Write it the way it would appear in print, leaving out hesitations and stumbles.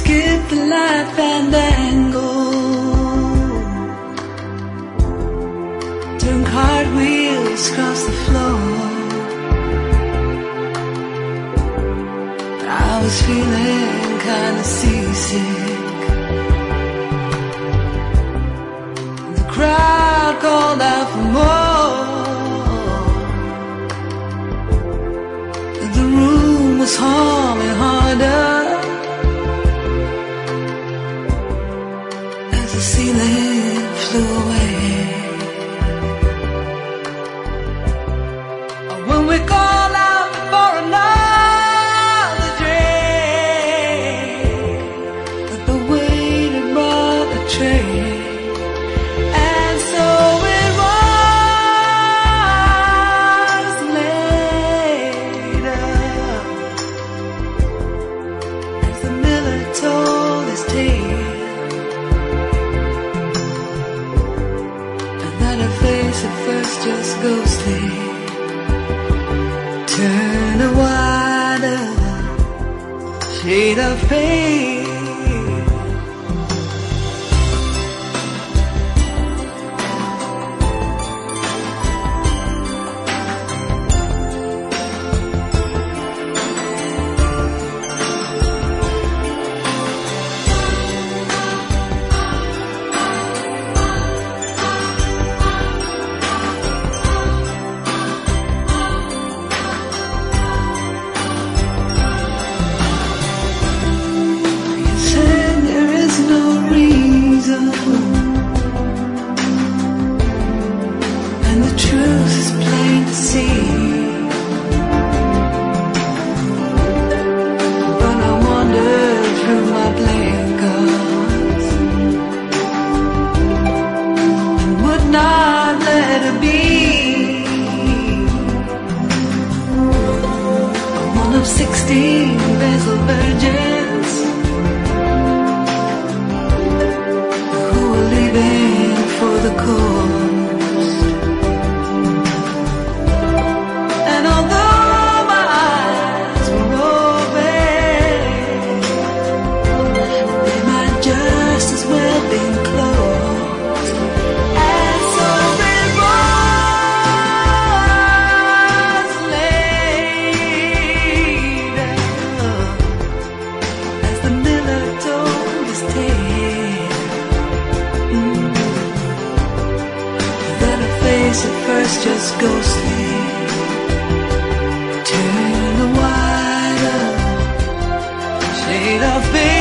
skip the light fandango, turn cartwheels across the floor. I was feeling kinda seasick. The crowd called out for more. The room was humming harder as the ceiling flew away. When we called out for another drink, but the waiter brought the tray. And so it was later, as the miller told his tale, and that her face at first just ghostly turn a wider shade of pale. And the truth is plain to see, but I wander through my blinkers and would not let it be. I'm one of 16 vessel virgins who are leaving for the coast. And although my eyes were open, they might just as well be closed. And so it was later, as the miller told his tale, that her face at first just ghostly turn a wider shade of pale.